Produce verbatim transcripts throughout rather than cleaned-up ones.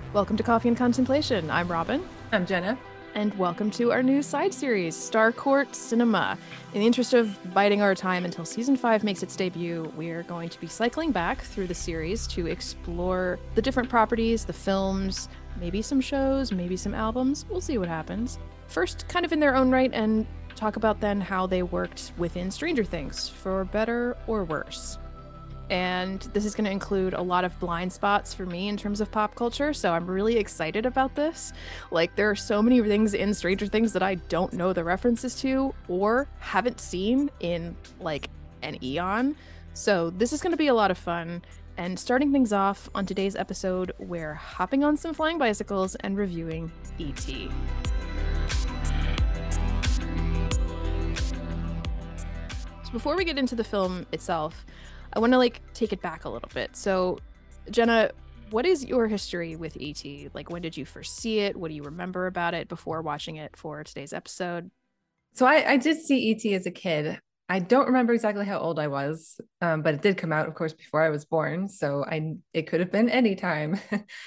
Welcome to Coffee and Contemplation. I'm Robin. I'm Jenna. And welcome to our new side series, Star Court Cinema. In the interest of biding our time until season five makes its debut, we're going to be cycling back through the series to explore the different properties, the films, maybe some shows, maybe some albums. We'll see what happens. First, kind of in their own right, and talk about then how they worked within Stranger Things, for better or worse. And this is going to include a lot of blind spots for me in terms of pop culture, so I'm really excited about this. Like, there are so many things in Stranger Things that I don't know the references to or haven't seen in, like, an eon. So this is going to be a lot of fun. And starting things off on today's episode, we're hopping on some flying bicycles and reviewing E T So before we get into the film itself, I want to like take it back a little bit. So, Jenna, what is your history with E T? Like, when did you first see it? What do you remember about it before watching it for today's episode? So I, I did see E T as a kid. I don't remember exactly how old I was, um, but it did come out, of course, before I was born. So I it could have been any time.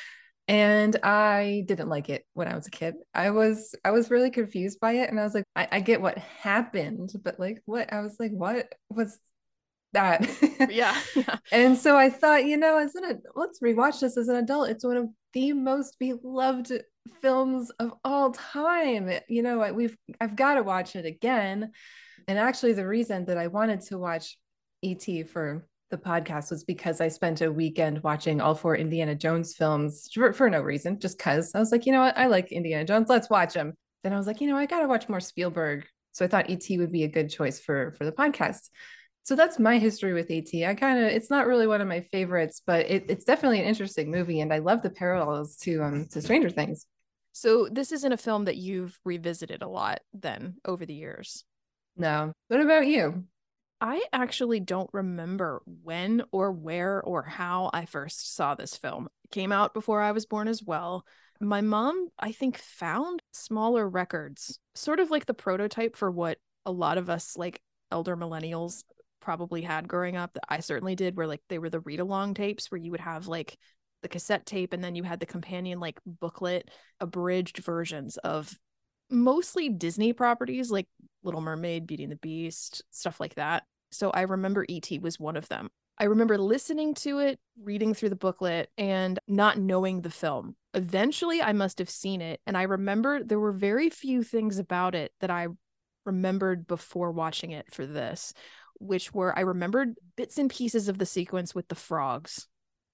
And I didn't like it when I was a kid. I was I was really confused by it, and I was like, I, I get what happened, but like, what? I was like, what was that? Yeah, yeah. And so I thought, you know, as an let's rewatch this as an adult. It's one of the most beloved films of all time. You know, we've I've got to watch it again. And actually, the reason that I wanted to watch E T for the podcast was because I spent a weekend watching all four Indiana Jones films for, for no reason, just because I was like, you know what, I like Indiana Jones, let's watch them. Then I was like, you know, I gotta watch more Spielberg. So I thought E T would be a good choice for for the podcast. So that's my history with E T. I kind of, it's not really one of my favorites, but it, it's definitely an interesting movie, and I love the parallels to um to Stranger Things. So this isn't a film that you've revisited a lot then over the years. No. What about you? I actually don't remember when or where or how I first saw this film. It came out before I was born as well. My mom, I think, found smaller records, sort of like the prototype for what a lot of us, like elder millennials, probably had growing up, that I certainly did, where like they were the read-along tapes where you would have like the cassette tape and then you had the companion like booklet, abridged versions of mostly Disney properties like Little Mermaid, Beauty and the Beast, stuff like that. So I remember E T was one of them. I remember listening to it, reading through the booklet, and not knowing the film. Eventually, I must have seen it, and I remember there were very few things about it that I remembered before watching it for this, which were, I remembered bits and pieces of the sequence with the frogs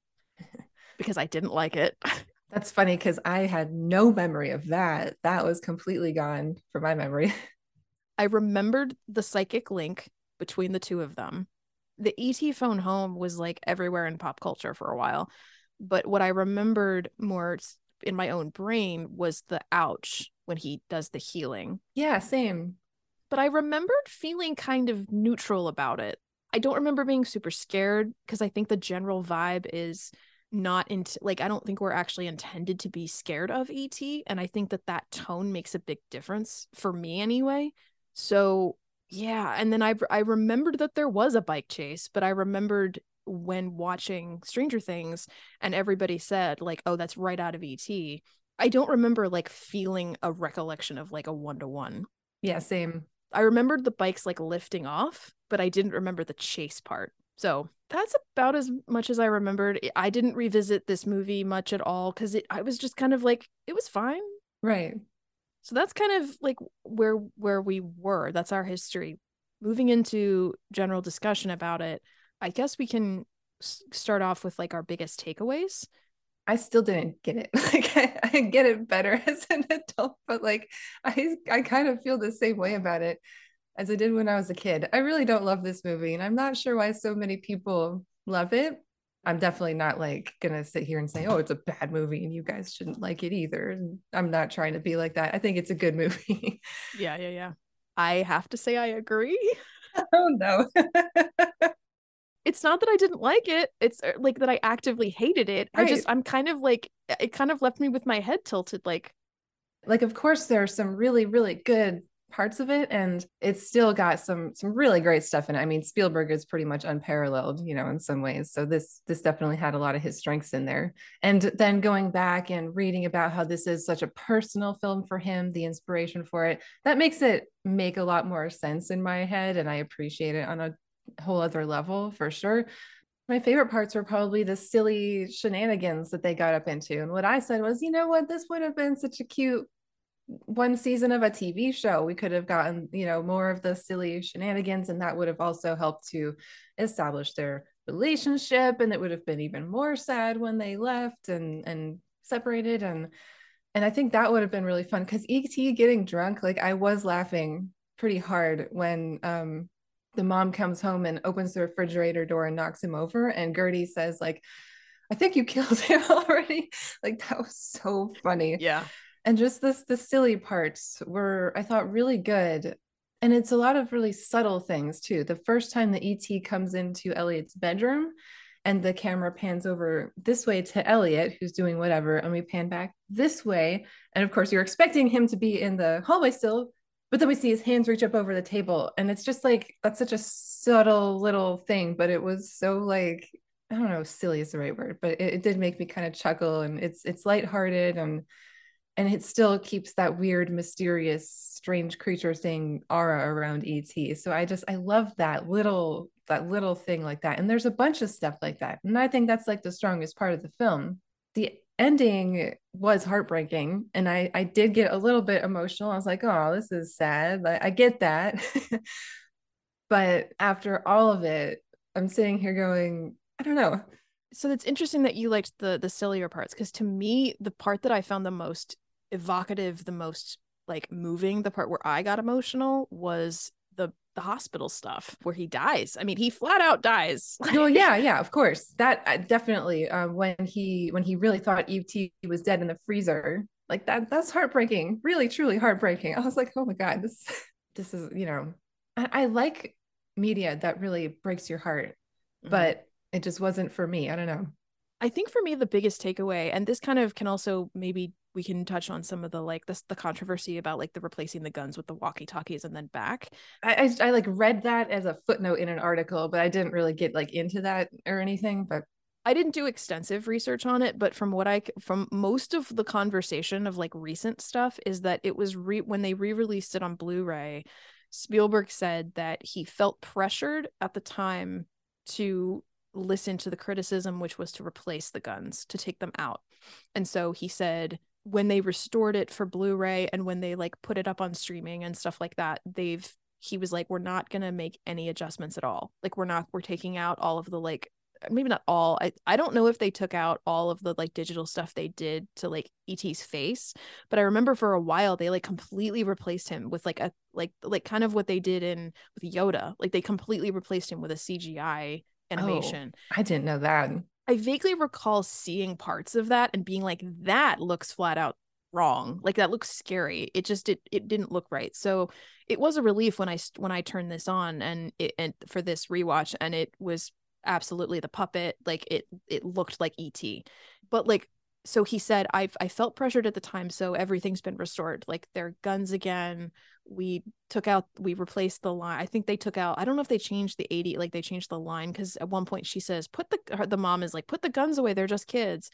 because I didn't like it. That's funny because I had no memory of that. That was completely gone from my memory. I remembered the psychic link between the two of them. The E T phone home was like everywhere in pop culture for a while. But what I remembered more in my own brain was the ouch when he does the healing. Yeah, same. But I remembered feeling kind of neutral about it. I don't remember being super scared because I think the general vibe is not into, like, I don't think we're actually intended to be scared of E T. And I think that that tone makes a big difference for me anyway. So yeah, and then I I remembered that there was a bike chase, but I remembered when watching Stranger Things and everybody said like, oh, that's right out of E T. I don't remember like feeling a recollection of like a one-to-one. Yeah, same. I remembered the bikes like lifting off, but I didn't remember the chase part. So that's about as much as I remembered. I didn't revisit this movie much at all because it I was just kind of like, it was fine. Right. So that's kind of like where where we were. That's our history. Moving into general discussion about it, I guess we can s- start off with like our biggest takeaways. I still didn't get it. Like I, I get it better as an adult, but like I I kind of feel the same way about it as I did when I was a kid. I really don't love this movie, and I'm not sure why so many people love it. I'm definitely not like gonna sit here and say, oh, it's a bad movie and you guys shouldn't like it either. I'm not trying to be like that. I think it's a good movie. Yeah, yeah, yeah. I have to say I agree. Oh no. It's not that I didn't like it. It's like that I actively hated it. Right. I just, I'm kind of like, it kind of left me with my head tilted. Like, like, of course, there are some really, really good parts of it, and it's still got some some really great stuff in it. I mean, Spielberg is pretty much unparalleled, you know, in some ways. So this this definitely had a lot of his strengths in there. And then going back and reading about how this is such a personal film for him, the inspiration for it, that makes it make a lot more sense in my head, and I appreciate it on a whole other level for sure. My favorite parts were probably the silly shenanigans that they got up into. And what I said was, you know what, this would have been such a cute one season of a T V show. We could have gotten, you know, more of the silly shenanigans, and that would have also helped to establish their relationship. And it would have been even more sad when they left and and separated. And and I think that would have been really fun because E T getting drunk, like I was laughing pretty hard when um the mom comes home and opens the refrigerator door and knocks him over, and Gertie says, like, I think you killed him already. Like that was so funny. Yeah. And just this the silly parts were, I thought, really good. And it's a lot of really subtle things too. The first time the E T comes into Elliot's bedroom and the camera pans over this way to Elliot, who's doing whatever, and we pan back this way. And of course, you're expecting him to be in the hallway still, but then we see his hands reach up over the table. And it's just like, that's such a subtle little thing, but it was so like, I don't know, silly is the right word, but it, it did make me kind of chuckle, and it's it's lighthearted, and and it still keeps that weird, mysterious, strange creature thing aura around E T. So I just I love that little that little thing like that. And there's a bunch of stuff like that. And I think that's like the strongest part of the film. The ending was heartbreaking, and I I did get a little bit emotional. I was like, oh, this is sad. I, I get that. But after all of it, I'm sitting here going, I don't know. So it's interesting that you liked the the sillier parts, because to me, the part that I found the most evocative, the most like moving, the part where I got emotional was the the hospital stuff where he dies. I mean, he flat out dies. Oh yeah, yeah, of course. That uh, definitely uh, when he when he really thought E T was dead in the freezer, like that that's heartbreaking. Really, truly heartbreaking. I was like, oh my God, this this is, you know, I, I like media that really breaks your heart, mm-hmm. but it just wasn't for me. I don't know. I think for me, the biggest takeaway, and this kind of can also maybe we can touch on some of the like this the controversy about like the replacing the guns with the walkie-talkies and then back. I, I I like read that as a footnote in an article, but I didn't really get like into that or anything. But I didn't do extensive research on it, but from what I from most of the conversation of like recent stuff is that it was re when they re-released it on Blu-ray, Spielberg said that he felt pressured at the time to listen to the criticism, which was to replace the guns, to take them out. And so he said when they restored it for Blu-ray and when they like put it up on streaming and stuff like that, they've he was like, we're not gonna make any adjustments at all. Like we're not we're taking out all of the like maybe not all. I, I don't know if they took out all of the like digital stuff they did to like E T's face, but I remember for a while they like completely replaced him with like a like like kind of what they did in with Yoda. Like they completely replaced him with a C G I animation. Oh, I didn't know that. I vaguely recall seeing parts of that and being like, that looks flat out wrong. Like that looks scary. It just it it didn't look right. So it was a relief when I when I turned this on and it and for this rewatch, and it was absolutely the puppet. Like it it looked like E T. But like so he said, I've I felt pressured at the time, so everything's been restored. Like they're guns again. We took out, we replaced the line. I think they took out, I don't know if they changed the eighty, like they changed the line, because at one point she says, put the, her, the mom is like, put the guns away, they're just kids.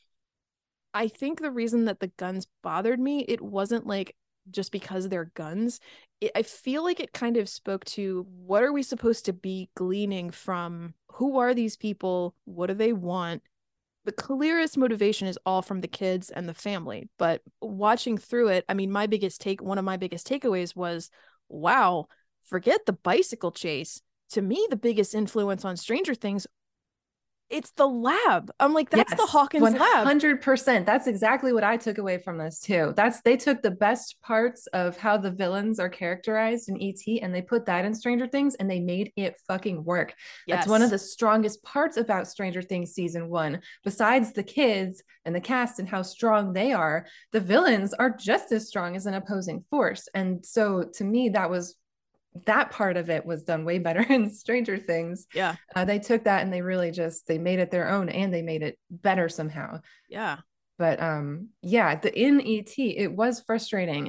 I think the reason that the guns bothered me, it wasn't like just because they're guns. It, I feel like it kind of spoke to what are we supposed to be gleaning from, who are these people, what do they want? The clearest motivation is all from the kids and the family. But watching through it, I mean, my biggest take, one of my biggest takeaways was, wow, forget the bicycle chase. To me, the biggest influence on Stranger Things, it's the lab. I'm like, that's yes, the Hawkins one lab. one hundred percent. That's exactly what I took away from this too. That's they took the best parts of how the villains are characterized in E T and they put that in Stranger Things and they made it fucking work. Yes. That's one of the strongest parts about Stranger Things season one. Besides the kids and the cast and how strong they are, the villains are just as strong as an opposing force. And so to me, that was that part of it was done way better in Stranger Things. Yeah. Uh, they took that and they really just, they made it their own and they made it better somehow. Yeah. But um, yeah, the in E T, it was frustrating.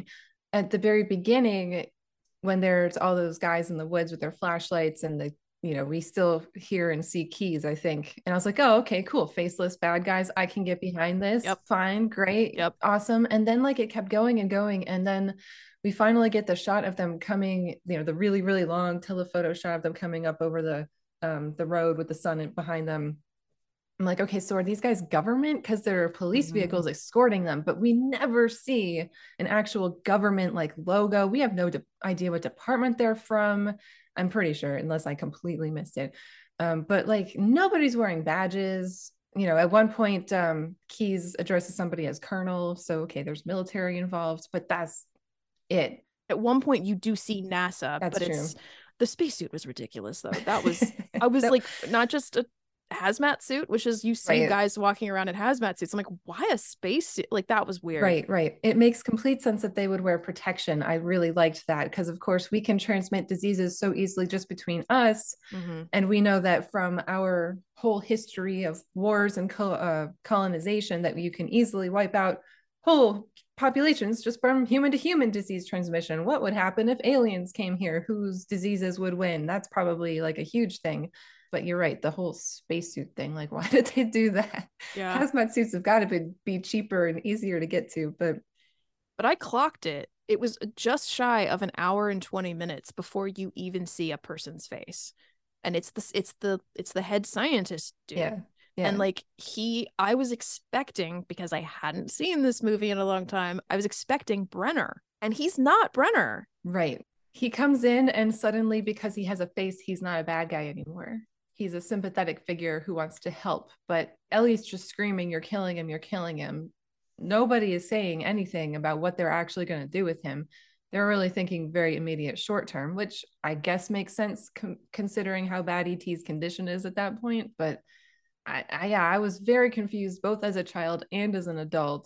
at the very beginning, when there's all those guys in the woods with their flashlights and the, you know, we still hear and see Keyes, I think. And I was like, oh, okay, cool. Faceless bad guys. I can get behind this. Yep. Fine. Great. Yep. Awesome. And then like it kept going and going. And then we finally get the shot of them coming, you know, the really, really long telephoto shot of them coming up over the um the road with the sun behind them. I'm like, okay, so are these guys government? Because there are police Mhm. vehicles escorting them, but we never see an actual government like logo. We have no de- idea what department they're from. I'm pretty sure, unless I completely missed it. Um, but like nobody's wearing badges. You know, at one point, um, Keyes addresses somebody as colonel. So, okay, there's military involved, but that's it. At one point, you do see NASA, That's but true. it's the spacesuit was ridiculous, though. That was, I was That, like, not just a hazmat suit, which is you see right. guys walking around in hazmat suits. I'm like, why a spacesuit? Like, that was weird. Right, right. It makes complete sense that they would wear protection. I really liked that because, of course, we can transmit diseases so easily just between us. Mm-hmm. And we know that from our whole history of wars and co- uh, colonization, that you can easily wipe out whole populations just from human to human disease transmission. What would happen if aliens came here? Whose diseases would win? That's probably like a huge thing. But you're right, the whole spacesuit thing, like, why did they do that? Yeah. Hazmat suits have got to be, be cheaper and easier to get to, but But I clocked it. It was just shy of an hour and twenty minutes before you even see a person's face. And it's the it's the it's the head scientist dude. yeah, yeah. And like he I was expecting, because I hadn't seen this movie in a long time, I was expecting Brenner. And he's not Brenner. Right. He comes in and suddenly, because he has a face, he's not a bad guy anymore. He's a sympathetic figure who wants to help. But Ellie's just screaming, "You're killing him, you're killing him." Nobody is saying anything about what they're actually going to do with him. They're really thinking very immediate short term, which I guess makes sense com- considering how bad E T's condition is at that point. But I, I, yeah, I was very confused both as a child and as an adult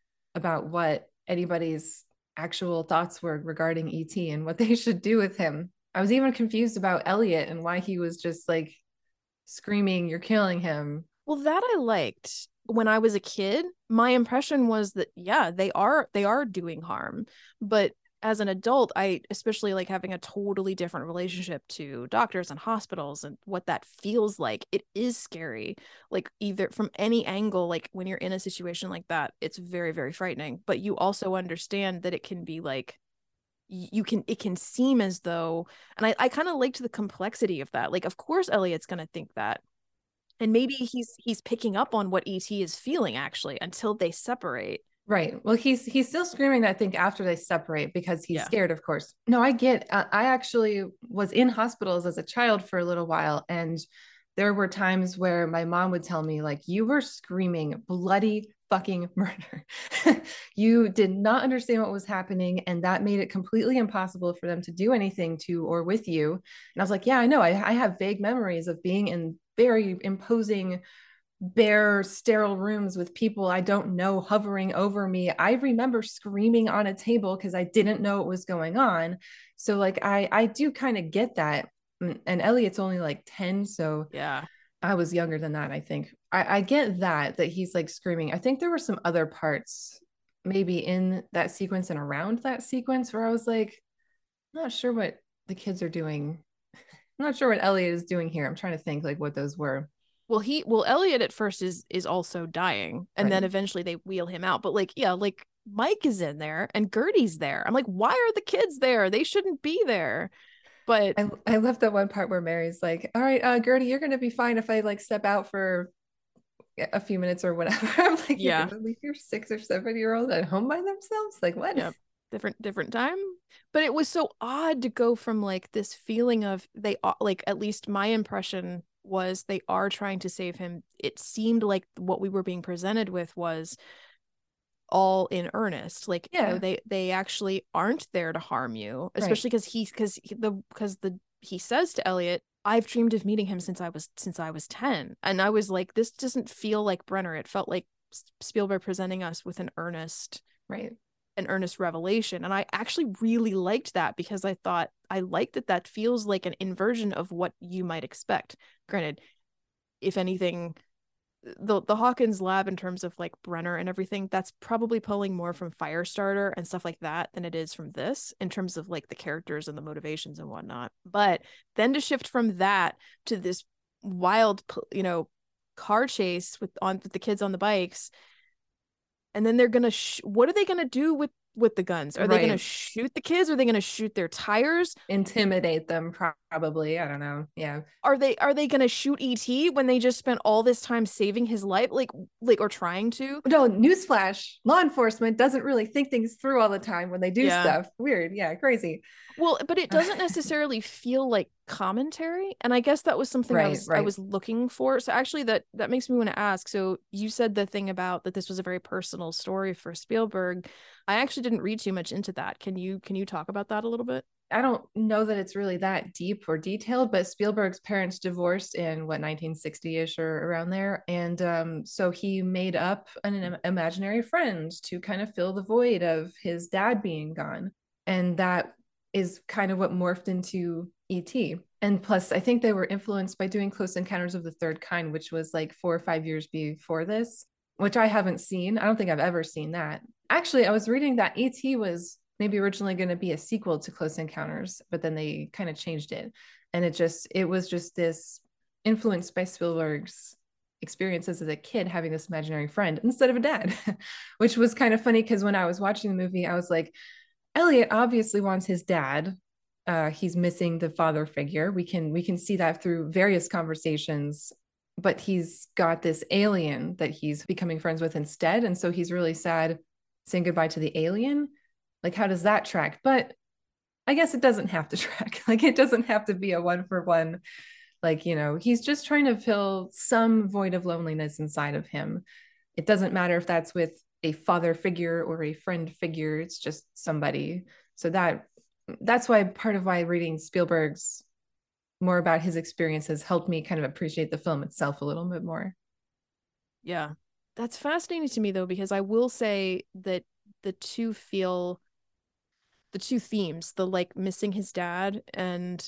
about what anybody's actual thoughts were regarding E T and what they should do with him. I was even confused about Elliot and why he was just like screaming, "You're killing him." Well, that I liked. When I was a kid, my impression was that yeah, they are they are doing harm. But as an adult, I especially like having a totally different relationship to doctors and hospitals and what that feels like. It is scary. Like either from any angle, like when you're in a situation like that, it's very, very frightening. But you also understand that it can be like you can it can seem as though, and I, I kind of liked the complexity of that. Like, of course Elliot's gonna think that, and maybe he's he's picking up on what E T is feeling actually until they separate. Right. Well, he's he's still screaming, I think, after they separate because he's Yeah. scared, of course. No, I get. Uh, I actually was in hospitals as a child for a little while, and there were times where my mom would tell me, like, you were screaming bloody fucking murder. You did not understand what was happening, and that made it completely impossible for them to do anything to or with you. And I was like, yeah, I know. I, I have vague memories of being in very imposing bare sterile rooms with people I don't know hovering over me. I remember screaming on a table because I didn't know what was going on. So like I I do kind of get that. And Elliot's only like ten, so Yeah. I was younger than that, I think. I, I get that that he's like screaming. I think there were some other parts maybe in that sequence and around that sequence where I was like, I'm not sure what the kids are doing. I'm not sure what Elliot is doing here. I'm trying to think like what those were. Well, he well Elliot at first is is also dying, and then Right. eventually they wheel him out. But like, yeah, like Mike is in there and Gertie's there. I'm like, why are the kids there? They shouldn't be there. But I I love the one part where Mary's like, "All right, uh, Gertie, you're gonna be fine if I like step out for a few minutes or whatever." I'm like, "You're yeah, gonna leave your six or seven year old at home by themselves? Like what?" yeah, different different time. But it was so odd to go from like this feeling of they are like, at least my impression was they are trying to save him. It seemed like what we were being presented with was all in earnest, like you know Yeah, they they actually aren't there to harm you, right. especially because he because the because the he says to Elliot, I've dreamed of meeting him since i was since I was ten. And I was like, this doesn't feel like Brenner. It felt like Spielberg presenting us with an earnest Right. an earnest revelation. And I actually really liked that, because I thought I liked that that feels like an inversion of what you might expect. Granted, if anything, the the Hawkins lab in terms of like Brenner and everything, that's probably pulling more from Firestarter and stuff like that than it is from this in terms of like the characters and the motivations and whatnot. But then to shift from that to this wild, you know, car chase with on with the kids on the bikes, and then they're gonna sh- what are they gonna do with with the guns? Are right. they gonna shoot the kids? Are they gonna shoot their tires? Intimidate them, probably. I don't know. Yeah. Are they are they gonna shoot E T when they just spent all this time saving his life? Like like or trying to? No, newsflash. Law enforcement doesn't really think things through all the time when they do yeah. stuff. Weird. Yeah, crazy. Well, but it doesn't necessarily feel like commentary. And I guess that was something right, I was right. I was looking for. So actually that that makes me want to ask. So you said the thing about that this was a very personal story for Spielberg. I actually didn't read too much into that. Can you can you talk about that a little bit? I don't know that it's really that deep or detailed, but Spielberg's parents divorced in what nineteen sixty-ish or around there. And um, so he made up an imaginary friend to kind of fill the void of his dad being gone. And that is kind of what morphed into E T. And plus, I think they were influenced by doing Close Encounters of the Third Kind, which was like four or five years before this, which I haven't seen. I don't think I've ever seen that. Actually, I was reading that E T was maybe originally going to be a sequel to Close Encounters, but then they kind of changed it. And it just, it was just this influenced by Spielberg's experiences as a kid having this imaginary friend instead of a dad, which was kind of funny because when I was watching the movie, I was like, Elliot obviously wants his dad. Uh, he's missing the father figure. We can we can see that through various conversations, but he's got this alien that he's becoming friends with instead. And so he's really sad saying goodbye to the alien. Like, how does that track? But I guess it doesn't have to track. Like, it doesn't have to be a one for one. Like, you know, he's just trying to fill some void of loneliness inside of him. It doesn't matter if that's with a father figure or a friend figure. It's just somebody. So that that's why part of why reading Spielberg's more about his experiences helped me kind of appreciate the film itself a little bit more. Yeah, that's fascinating to me though, because I will say that the two feel the two themes, the like missing his dad and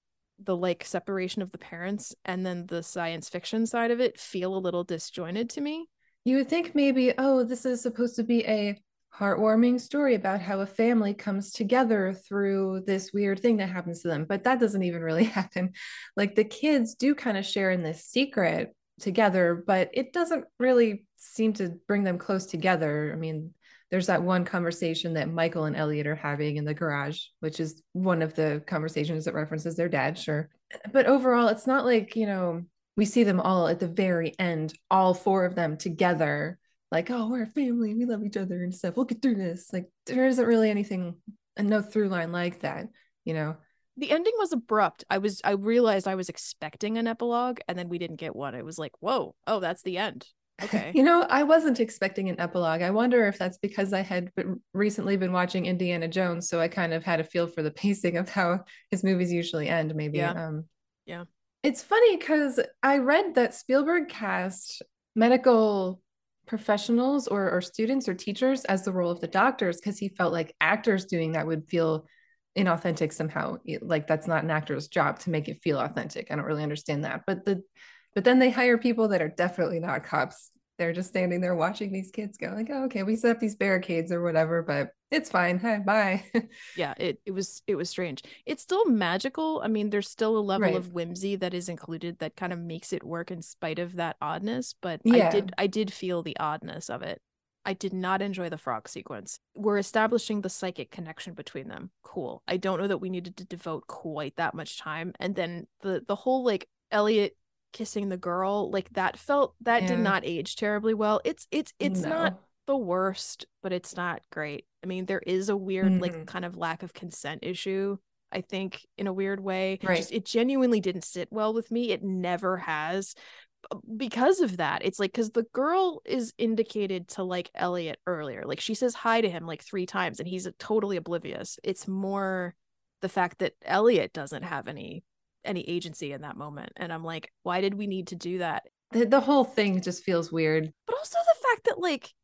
the like separation of the parents, and then the science fiction side of it feel a little disjointed to me. You would think maybe, oh, this is supposed to be a heartwarming story about how a family comes together through this weird thing that happens to them, but that doesn't even really happen. Like the kids do kind of share in this secret together, but it doesn't really seem to bring them close together. I mean, there's that one conversation that Michael and Elliot are having in the garage, which is one of the conversations that references their dad, sure. But overall, it's not like, you know, we see them all at the very end, all four of them together, like, oh, we're a family, we love each other and stuff. We'll get through this. Like, there isn't really anything, and no through line like that, you know. The ending was abrupt. I was, I realized I was expecting an epilogue, and then we didn't get one. It was like, whoa, oh, that's the end. Okay. You know, I wasn't expecting an epilogue. I wonder if that's because I had been, recently been watching Indiana Jones, so I kind of had a feel for the pacing of how his movies usually end, maybe. Yeah. Um, yeah. It's funny because I read that Spielberg cast medical professionals or, or students or teachers as the role of the doctors because he felt like actors doing that would feel inauthentic somehow. Like that's not an actor's job to make it feel authentic. I don't really understand that. But the but then they hire people that are definitely not cops. They're just standing there watching these kids go like, oh, okay, we set up these barricades or whatever, but it's fine. Hi, bye. Yeah, it it was it was strange. It's still magical. I mean, there's still a level Right. of whimsy that is included that kind of makes it work in spite of that oddness, but Yeah. I did I did feel the oddness of it. I did not enjoy the frog sequence. We're establishing the psychic connection between them. Cool. I don't know that we needed to devote quite that much time. And then the the whole like Elliot kissing the girl, like that felt that Yeah. did not age terribly well. It's it's it's No. not the worst, but it's not great. I mean, there is a weird Mhm. like kind of lack of consent issue, I think, in a weird way. Right. Just it genuinely didn't sit well with me. It never has. Because of that, it's like because the girl is indicated to like Elliot earlier, like she says hi to him like three times and he's totally oblivious. It's more the fact that Elliot doesn't have any any agency in that moment, and I'm like, why did we need to do that? The, the whole thing just feels weird. But also the fact that like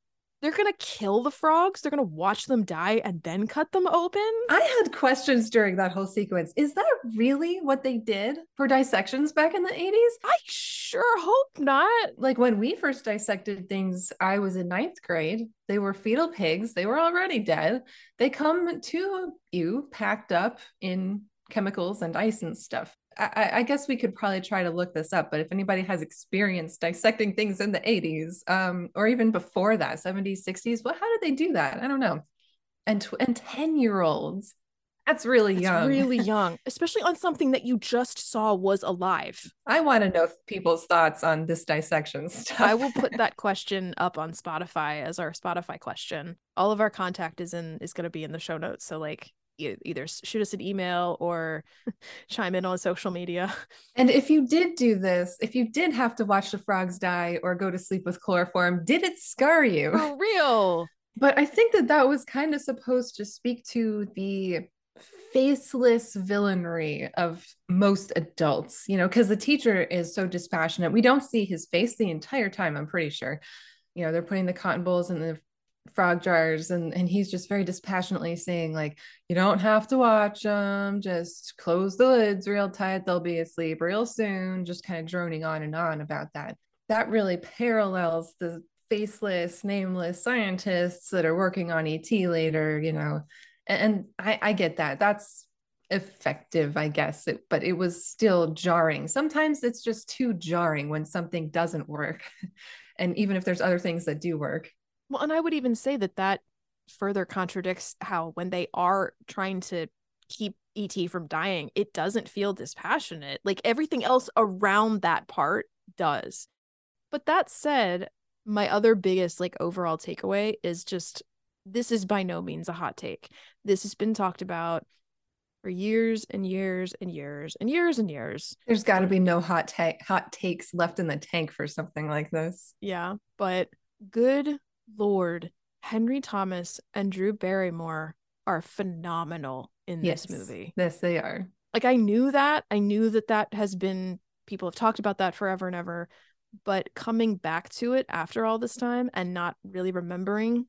They're gonna kill the frogs. They're gonna watch them die and then cut them open. I had questions during that whole sequence. Is that really what they did for dissections back in the eighties? I sure hope not. Like when we first dissected things, I was in ninth grade. They were fetal pigs. They were already dead. They come to you packed up in chemicals and ice and stuff. I, I guess we could probably try to look this up, but if anybody has experience dissecting things in the eighties, um, or even before that, seventies, sixties, well, how did they do that? I don't know. And tw- and ten year olds, that's really It's young. really young, especially on something that you just saw was alive. I want to know people's thoughts on this dissection stuff. I will put that question up on Spotify as our Spotify question. All of our contact is in is going to be in the show notes. So like either shoot us an email or chime in on social media. And if you did do this, if you did have to watch the frogs die or go to sleep with chloroform, did it scar you? For real. But I think that that was kind of supposed to speak to the faceless villainry of most adults, you know, because the teacher is so dispassionate. We don't see his face the entire time, I'm pretty sure. You know, they're putting the cotton balls in the frog jars and and he's just very dispassionately saying like, you don't have to watch them, just close the lids real tight, they'll be asleep real soon, just kind of droning on and on about that. That really parallels the faceless, nameless scientists that are working on E T later, you know. And, and I, I get that. That's effective, I guess, it, but it was still jarring. Sometimes it's just too jarring when something doesn't work. And even if there's other things that do work. Well, and I would even say that that further contradicts how when they are trying to keep E T from dying, it doesn't feel dispassionate. Like everything else around that part does. But that said, my other biggest like overall takeaway is just this is by no means a hot take. This has been talked about for years and years and years and years and years. There's got to be no hot ta- hot takes left in the tank for something like this. Yeah, but good Lord, Henry Thomas and Drew Barrymore are phenomenal in yes, this movie. Yes, they are. Like I knew that. I knew that that has been, people have talked about that forever and ever. But coming back to it after all this time and not really remembering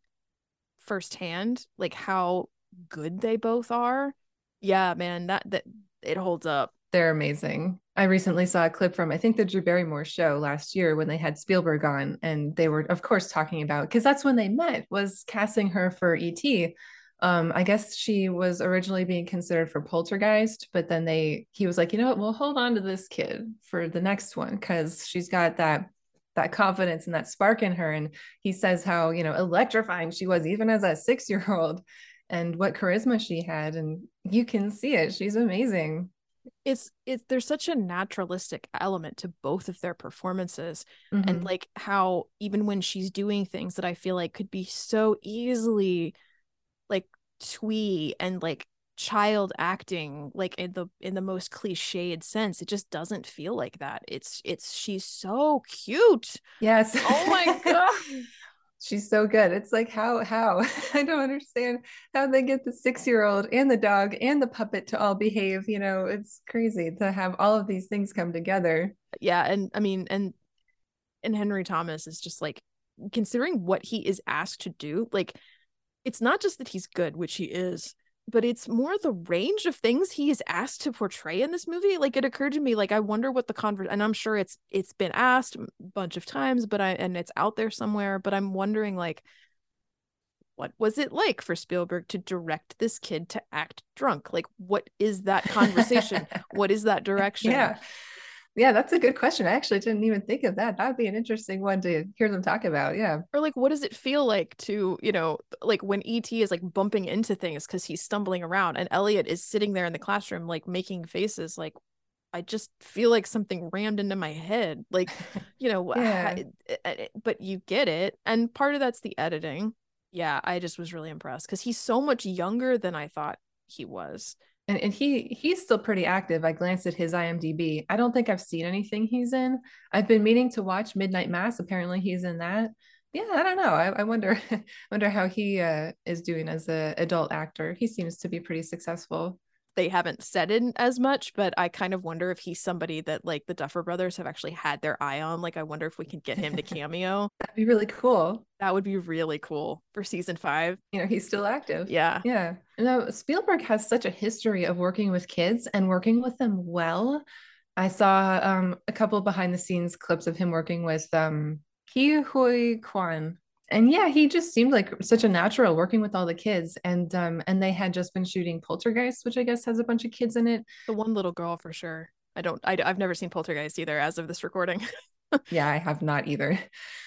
firsthand like how good they both are. Yeah, man, that that it holds up. They're amazing. I recently saw a clip from I think the Drew Barrymore show last year when they had Spielberg on, and they were of course talking about, because that's when they met, was casting her for E T. Um, I guess she was originally being considered for Poltergeist, but then they he was like, you know what, we'll hold on to this kid for the next one because she's got that that confidence and that spark in her. And he says how, you know, electrifying she was even as a six-year-old and what charisma she had. And you can see it. She's amazing. It's it's there's such a naturalistic element to both of their performances. Mm-hmm. And like how even when she's doing things that I feel like could be so easily like twee and like child acting, like in the in the most cliched sense, it just doesn't feel like that. It's it's she's so cute. Yes. Oh my god. She's so good. It's like how how I don't understand how they get the six-year-old and the dog and the puppet to all behave. You know, it's crazy to have all of these things come together. Yeah, and I mean, and and Henry Thomas is just like, considering what he is asked to do, like it's not just that he's good, which he is, but it's more the range of things he is asked to portray in this movie. Like it occurred to me, like I wonder what the convert, and I'm sure it's it's been asked a bunch of times, but I and it's out there somewhere, but I'm wondering like what was it like for Spielberg to direct this kid to act drunk? Like what is that conversation? What is that direction? Yeah. Yeah, that's a good question. I actually didn't even think of that. That would be an interesting one to hear them talk about. Yeah. Or like, what does it feel like to, you know, like when E T is like bumping into things because he's stumbling around and Elliot is sitting there in the classroom, like making faces like, I just feel like something rammed into my head. Like, you know, yeah. but you get it. And part of that's the editing. Yeah, I just was really impressed because he's so much younger than I thought he was. And, and he he's still pretty active. I glanced at his I M D B. I don't think I've seen anything he's in. I've been meaning to watch Midnight Mass. Apparently he's in that. Yeah, I don't know. I, I wonder wonder how he uh, is doing as an adult actor. He seems to be pretty successful. they haven't said it as much, but I kind of wonder if he's somebody that like the Duffer Brothers have actually had their eye on. Like, I wonder if we can get him to cameo. That'd be really cool. That would be really cool for season five. You know, he's still active. Yeah. Yeah. No, Spielberg has such a history of working with kids and working with them well. I saw um, a couple behind the scenes clips of him working with um, Ke Huy Quan. And yeah, he just seemed like such a natural working with all the kids. And um, and they had just been shooting Poltergeist, which I guess has a bunch of kids in it. The one little girl for sure. I don't, I, I've never seen Poltergeist either as of this recording. Yeah, I have not either.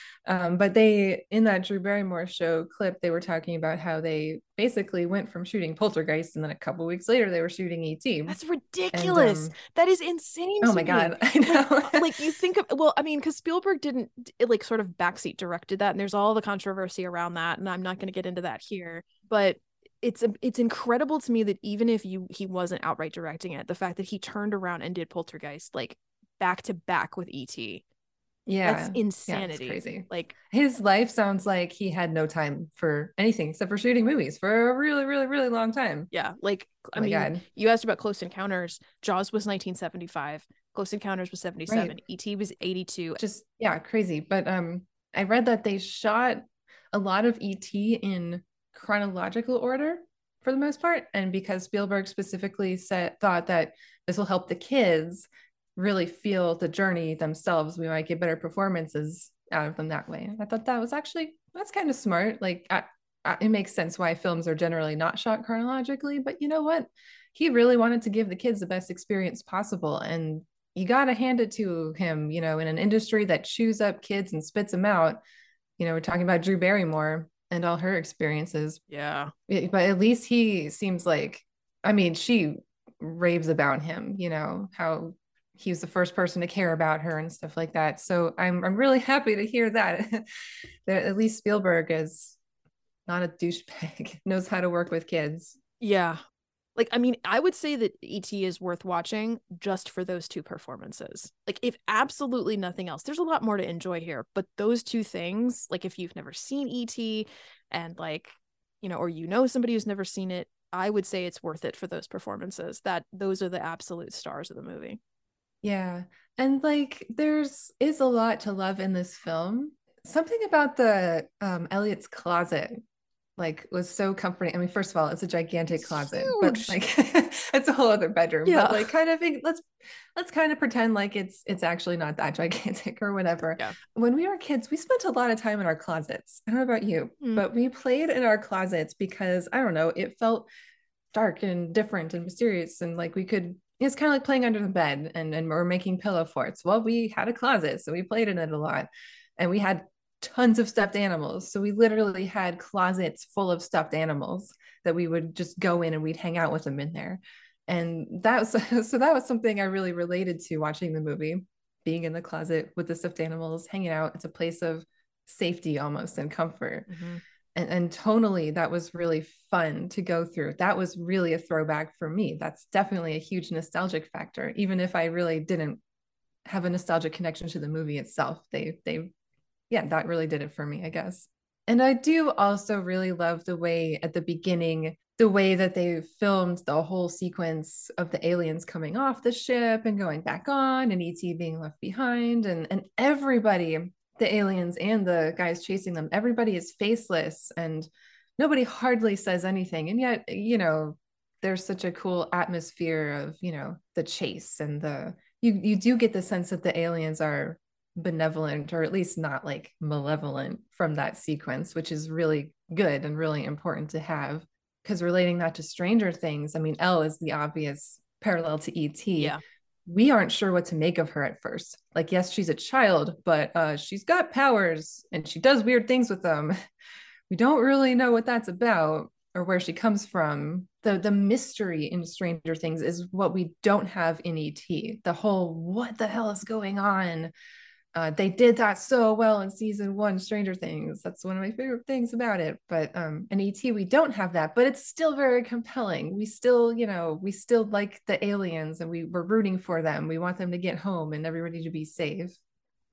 Um, but they, in that Drew Barrymore show clip, they were talking about how they basically went from shooting Poltergeist and then a couple weeks later they were shooting E T. That's ridiculous. And, um, that is insane. Oh to my me. God. I know. Like, like you think of, well, I mean, because Spielberg didn't it, like sort of backseat directed that, and there's all the controversy around that, and I'm not going to get into that here. But it's it's incredible to me that even if you he wasn't outright directing it, the fact that he turned around and did Poltergeist like back to back with E T. Yeah. That's insanity. Yeah, crazy. Like, his life sounds like he had no time for anything except for shooting movies for a really, really, really long time. Yeah. Like, I oh my mean, God. You asked about Close Encounters. Jaws was nineteen seventy-five. Close Encounters was seventy-seven. Right. E T was eighty-two. Just, yeah, crazy. But um, I read that they shot a lot of E T in chronological order for the most part. And because Spielberg specifically said, thought that this will help the kids really feel the journey themselves, we might get better performances out of them that way. I thought that was actually, that's kind of smart. Like, I, I, it makes sense why films are generally not shot chronologically, but you know what? He really wanted to give the kids the best experience possible. And you got to hand it to him, you know, in an industry that chews up kids and spits them out. You know, we're talking about Drew Barrymore and all her experiences. Yeah. But at least he seems like, I mean, she raves about him, you know, how he was the first person to care about her and stuff like that. So I'm I'm really happy to hear that. That at least Spielberg is not a douchebag, knows how to work with kids. Yeah. Like, I mean, I would say that E T is worth watching just for those two performances. Like, if absolutely nothing else, there's a lot more to enjoy here, but those two things, like if you've never seen E T and like, you know, or you know somebody who's never seen it, I would say it's worth it for those performances. That those are the absolute stars of the movie. Yeah. And like there's is a lot to love in this film. Something about the um Elliot's closet like was so comforting. I mean, first of all, it's a gigantic It's closet, huge. but like it's a whole other bedroom. Yeah. But like kind of let's let's kind of pretend like it's it's actually not that gigantic or whatever. Yeah. When we were kids, we spent a lot of time in our closets. I don't know about you, Mm. but we played in our closets because I don't know, it felt dark and different and mysterious and like we could it's kind of like playing under the bed and and we're making pillow forts. Well, we had a closet, so we played in it a lot, and we had tons of stuffed animals. So we literally had closets full of stuffed animals that we would just go in and we'd hang out with them in there. And that was so that was something I really related to watching the movie, being in the closet with the stuffed animals, hanging out. It's a place of safety almost and comfort. Mm-hmm. And, and tonally, that was really fun to go through. That was really a throwback for me. That's definitely a huge nostalgic factor, even if I really didn't have a nostalgic connection to the movie itself. They, they, yeah, that really did it for me, I guess. And I do also really love the way at the beginning, the way that they filmed the whole sequence of the aliens coming off the ship and going back on and E T being left behind and, and everybody, the aliens and the guys chasing them, everybody is faceless and nobody hardly says anything. And yet, you know, there's such a cool atmosphere of, you know, the chase and the, you, you do get the sense that the aliens are benevolent or at least not like malevolent from that sequence, which is really good and really important to have. Because relating that to Stranger Things, I mean, Elle is the obvious parallel to E T. Yeah. We aren't sure what to make of her at first. Like, yes, she's a child, but uh, she's got powers and she does weird things with them. We don't really know what that's about or where she comes from. The, the mystery in Stranger Things is what we don't have in E T. The whole, what the hell is going on? Uh, they did that so well in season one, Stranger Things. That's one of my favorite things about it. But um, in E T, we don't have that, but it's still very compelling. We still, you know, we still like the aliens and we, we're rooting for them. We want them to get home and everybody to be safe.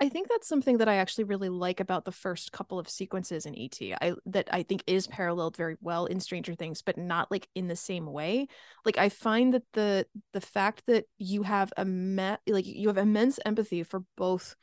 I think that's something that I actually really like about the first couple of sequences in E T. I that I think is paralleled very well in Stranger Things, but not like in the same way. Like I find that the the fact that you have a me- like you have immense empathy for both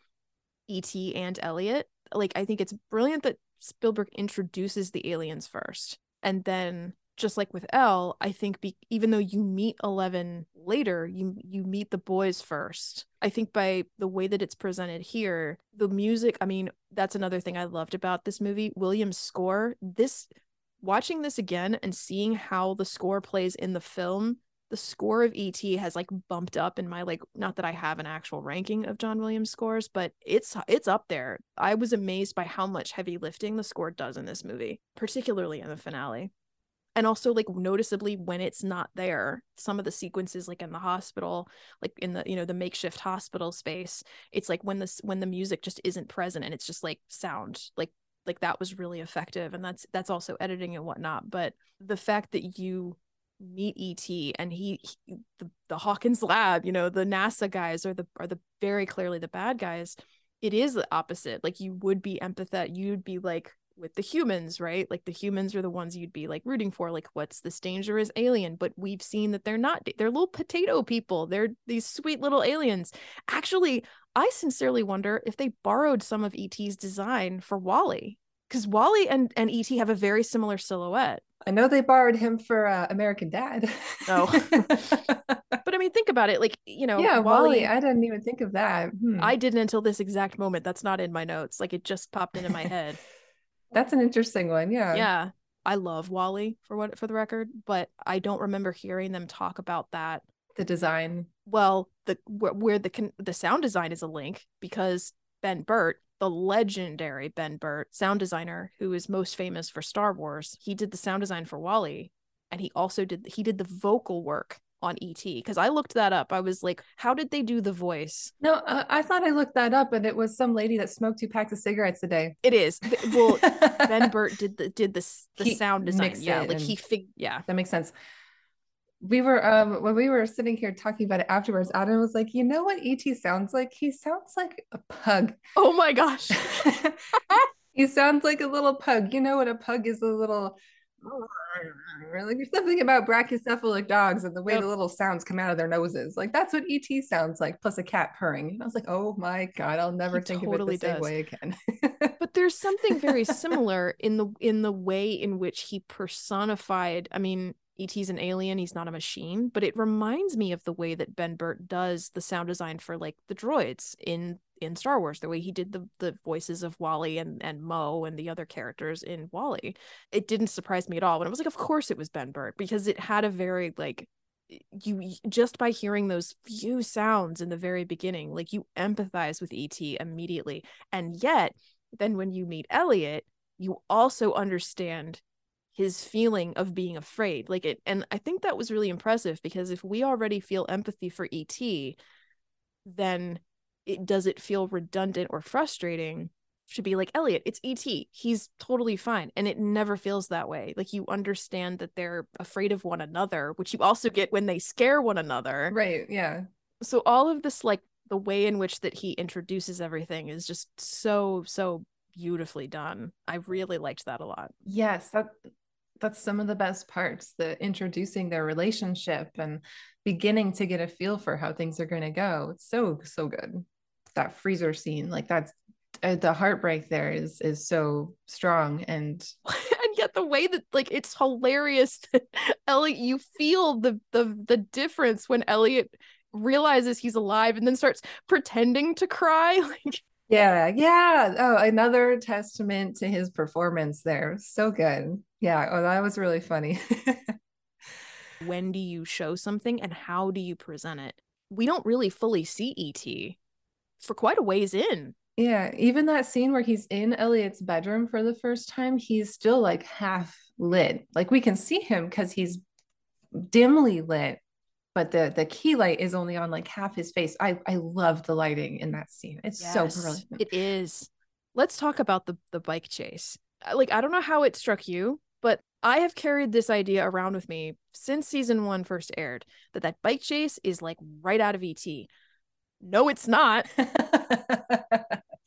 E T and Elliot. Like I think it's brilliant that Spielberg introduces the aliens first, and then just like with Elle, I think be- even though you meet Eleven later, you you meet the boys first. I think by the way that it's presented here, the music, I mean, that's another thing I loved about this movie. Williams' score, this watching this again and seeing how the score plays in the film, the score of E T has like bumped up in my like, not that I have an actual ranking of John Williams scores, but it's it's up there. I was amazed by how much heavy lifting the score does in this movie, particularly in the finale. And also like noticeably when it's not there, some of the sequences like in the hospital, like in the, you know, the makeshift hospital space, it's like when this when the music just isn't present and it's just like sound, like like that was really effective. And that's that's also editing and whatnot. But the fact that you meet E T and he, he the, the Hawkins lab, you know, the NASA guys are the are the very clearly the bad guys. It is the opposite. Like you would be empathetic, you'd be like with the humans, right? Like the humans are the ones you'd be like rooting for, like what's this dangerous alien? But we've seen that they're not, they're little potato people, they're these sweet little aliens. Actually, I sincerely wonder if they borrowed some of E T's design for Wally, because Wally and and E T have a very similar silhouette. I know they borrowed him for uh, American Dad. Oh. But I mean, think about it, like, you know, Yeah, Wally, Wally, I didn't even think of that. Hmm. I didn't until this exact moment. That's not in my notes, like it just popped into my head. That's an interesting one. Yeah. Yeah, I love Wally for what for the record, but I don't remember hearing them talk about that. The design. Well, the where, where the the sound design is a link, because Ben Burtt, the legendary Ben Burtt, sound designer who is most famous for Star Wars, he did the sound design for Wally, and he also did he did the vocal work on E T, because I looked that up. I was like, how did they do the voice? No, uh, I thought I looked that up, and it was some lady that smoked two packs of cigarettes a day. It is. Well, Ben Burtt did the did this the He sound design. mixed Yeah, it like and he fig yeah. that makes sense. We were um when we were sitting here talking about it afterwards, Adam was like, you know what E T sounds like? He sounds like a pug. Oh my gosh. He sounds like a little pug. You know what a pug is, a little like there's something about brachycephalic dogs and the way Yep. the little sounds come out of their noses. Like that's what E T sounds like, plus a cat purring. And I was like, oh my God, I'll never He think of it totally the same does. way again. But there's something very similar in the in the way in which he personified, I mean, E T's an alien, he's not a machine, but it reminds me of the way that Ben Burtt does the sound design for like the droids in in Star Wars, the way he did the the voices of Wally and and Mo and the other characters in Wally. It didn't surprise me at all when I was like, of course it was Ben Burtt, because it had a very like, you just by hearing those few sounds in the very beginning, like you empathize with E T immediately. And yet then when you meet Elliot, you also understand his feeling of being afraid, like it. And I think that was really impressive, because if we already feel empathy for E T, then it does it feel redundant or frustrating to be like, Elliot, it's E T, he's totally fine. And it never feels that way. Like you understand that they're afraid of one another, which you also get when they scare one another. Right. Yeah. So all of this, like the way in which that he introduces everything is just so so beautifully done. I really liked that a lot. Yes, that that's some of the best parts, the introducing their relationship and beginning to get a feel for how things are going to go. It's so so good. That freezer scene, like that's uh, the heartbreak there is is so strong. And And yet the way that like it's hilarious that Elliot, you feel the the the difference when Elliot realizes he's alive and then starts pretending to cry. Like, yeah, yeah. Oh, another testament to his performance there. So good. Yeah. Oh, that was really funny. when do you show something and how do you present it? We don't really fully see E T for quite a ways in. Yeah, even that scene where he's in Elliot's bedroom for the first time, he's still like half lit. Like we can see him because he's dimly lit, but the the key light is only on like half his face. I I love the lighting in that scene. It's so Yes, brilliant. it is. Let's talk about the the bike chase. Like, I don't know how it struck you, but I have carried this idea around with me since season one first aired, that that bike chase is like right out of E T. No, it's not.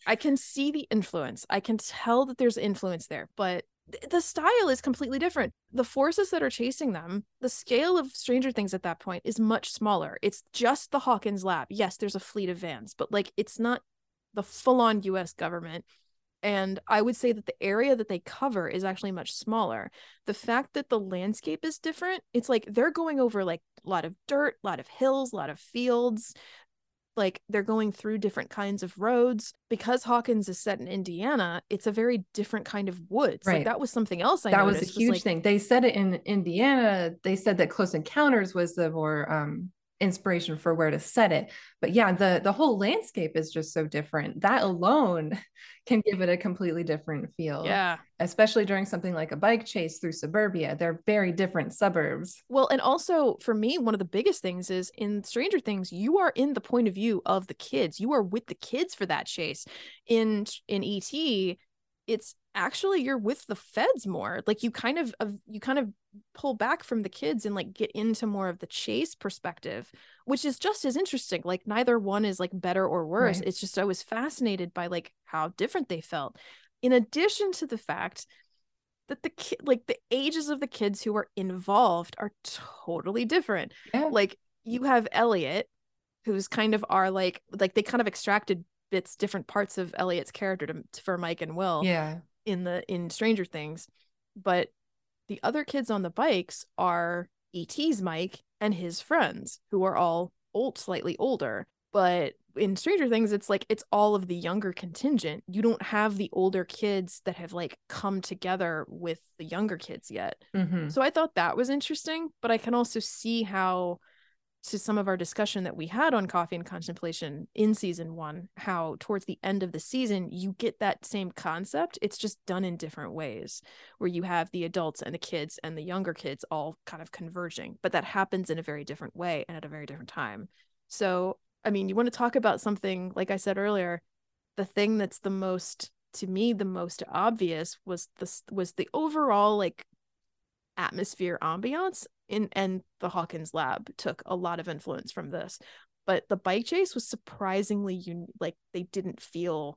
I can see the influence. I can tell that there's influence there, but th- the style is completely different. The forces that are chasing them, the scale of Stranger Things at that point is much smaller. It's just the Hawkins lab. Yes, there's a fleet of vans, but like it's not the full-on U S government. And I would say that the area that they cover is actually much smaller. The fact that the landscape is different, it's like they're going over like a lot of dirt, a lot of hills, a lot of fields. Like they're going through different kinds of roads. Because Hawkins is set in Indiana, it's a very different kind of woods. Like Right. that was something else I That was a noticed was huge like, thing. They said it in Indiana. They said that Close Encounters was the more um, inspiration for where to set it. But yeah, the the whole landscape is just so different. That alone can give it a completely different feel, yeah. especially during something like a bike chase through suburbia. They're very different suburbs. Well, and also for me, one of the biggest things is in Stranger Things, you are in the point of view of the kids. You are with the kids for that chase. In in E T, it's actually you're with the feds more. Like you kind of, of you kind of pull back from the kids and like get into more of the chase perspective, which is just as interesting. Like neither one is like better or worse. Right. It's just I was fascinated by like how different they felt. In addition to the fact that the kid like the ages of the kids who are involved are totally different. Yeah. Like you have Elliot, who's kind of are like like they kind of extracted bits different parts of Elliot's character to, for Mike and Will Yeah. in the in Stranger Things, but the other kids on the bikes are E T's Mike and his friends who are all old, slightly older. But in Stranger Things, it's like it's all of the younger contingent. You don't have the older kids that have like come together with the younger kids yet. Mm-hmm. So I thought that was interesting, but I can also see how, to some of our discussion that we had on Coffee and Contemplation in season one, how towards the end of the season you get that same concept. It's just done in different ways, where you have the adults and the kids and the younger kids all kind of converging, but that happens in a very different way and at a very different time. So I mean, you want to talk about something, like I said earlier, the thing that's the most, to me, the most obvious was this was the overall like atmosphere ambiance in, and the Hawkins lab took a lot of influence from this. But the bike chase was surprisingly un- like they didn't feel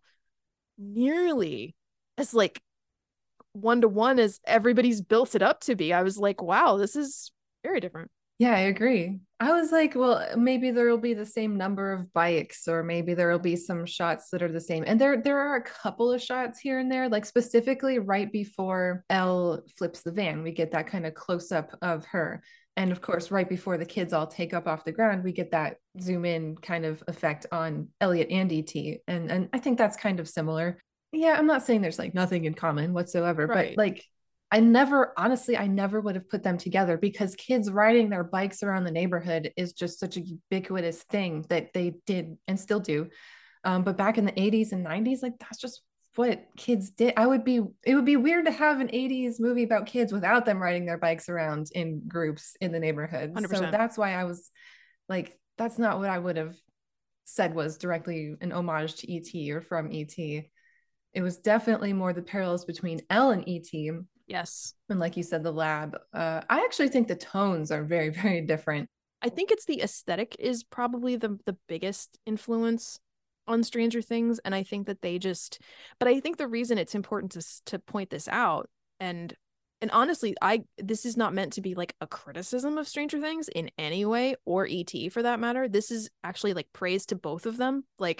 nearly as like one to one as everybody's built it up to be. I was like, wow, this is very different. Yeah, I agree. I was like, well, maybe there will be the same number of bikes, or maybe there will be some shots that are the same. And there there are a couple of shots here and there, like specifically right before Elle flips the van, we get that kind of close up of her. And of course, right before the kids all take up off the ground, we get that zoom in kind of effect on Elliot and E T. And and I think that's kind of similar. Yeah, I'm not saying there's like nothing in common whatsoever, but Right. like I never, honestly, I never would have put them together, because kids riding their bikes around the neighborhood is just such a ubiquitous thing that they did and still do. Um, but back in the eighties and nineties, like that's just what kids did. I would be, it would be weird to have an eighties movie about kids without them riding their bikes around in groups in the neighborhood. So one hundred percent. that's why I was like, that's not what I would have said was directly an homage to E T or from E T. It was definitely more the parallels between Elle and E T. Yes. And like you said, the lab. Uh, I actually think the tones are very, very different. I think it's the aesthetic is probably the the biggest influence on Stranger Things, and I think that they just, but I think the reason it's important to to point this out, and and honestly, I this is not meant to be like a criticism of Stranger Things in any way, or E T for that matter. This is actually like praise to both of them. Like